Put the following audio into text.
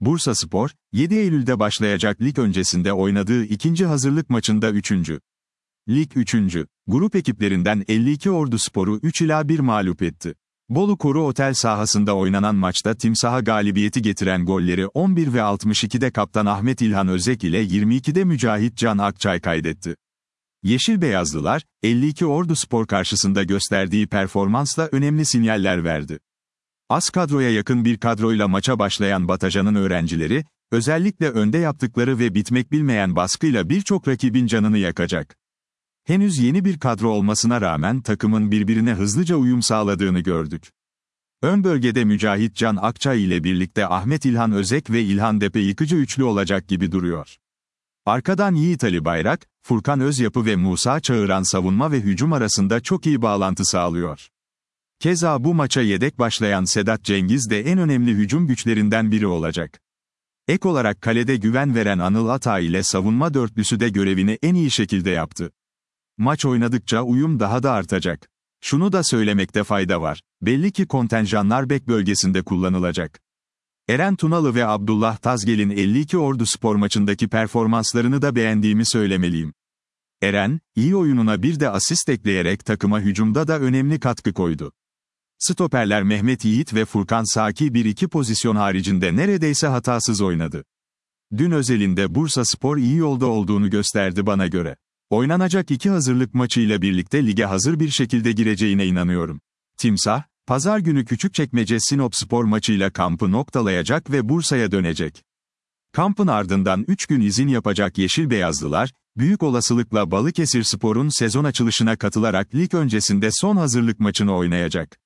Bursaspor, 7 Eylül'de başlayacak lig öncesinde oynadığı ikinci hazırlık maçında 3. Lig 3. Grup ekiplerinden 52 Orduspor'u 3-1 mağlup etti. Bolu Koru Otel sahasında oynanan maçta Timsah'a galibiyeti getiren golleri 11 ve 62'de kaptan Ahmet İlhan Özek ile 22'de Mücahit Can Akçay kaydetti. Yeşil Beyazlılar, 52 Orduspor karşısında gösterdiği performansla önemli sinyaller verdi. Az kadroya yakın bir kadroyla maça başlayan Batacan'ın öğrencileri, özellikle önde yaptıkları ve bitmek bilmeyen baskıyla birçok rakibin canını yakacak. Henüz yeni bir kadro olmasına rağmen takımın birbirine hızlıca uyum sağladığını gördük. Ön bölgede Mücahit Can Akçay ile birlikte Ahmet İlhan Özek ve İlhan Depe yıkıcı üçlü olacak gibi duruyor. Arkadan Yiğit Ali Bayrak, Furkan Özyapı ve Musa Çağıran savunma ve hücum arasında çok iyi bağlantı sağlıyor. Keza bu maça yedek başlayan Sedat Cengiz de en önemli hücum güçlerinden biri olacak. Ek olarak kalede güven veren Anıl Atay ile savunma dörtlüsü de görevini en iyi şekilde yaptı. Maç oynadıkça uyum daha da artacak. Şunu da söylemekte fayda var. Belli ki kontenjanlar bek bölgesinde kullanılacak. Eren Tunalı ve Abdullah Tazgel'in 52 Orduspor maçındaki performanslarını da beğendiğimi söylemeliyim. Eren, iyi oyununa bir de asist ekleyerek takıma hücumda da önemli katkı koydu. Stoperler Mehmet Yiğit ve Furkan Saki bir iki pozisyon haricinde neredeyse hatasız oynadı. Dün özelinde Bursaspor iyi yolda olduğunu gösterdi bana göre. Oynanacak iki hazırlık maçıyla birlikte lige hazır bir şekilde gireceğine inanıyorum. Timsah, pazar günü Küçükçekmece Sinopspor maçıyla kampı noktalayacak ve Bursa'ya dönecek. Kampın ardından 3 gün izin yapacak Yeşil Beyazlılar, büyük olasılıkla Balıkesirspor'un sezon açılışına katılarak lig öncesinde son hazırlık maçını oynayacak.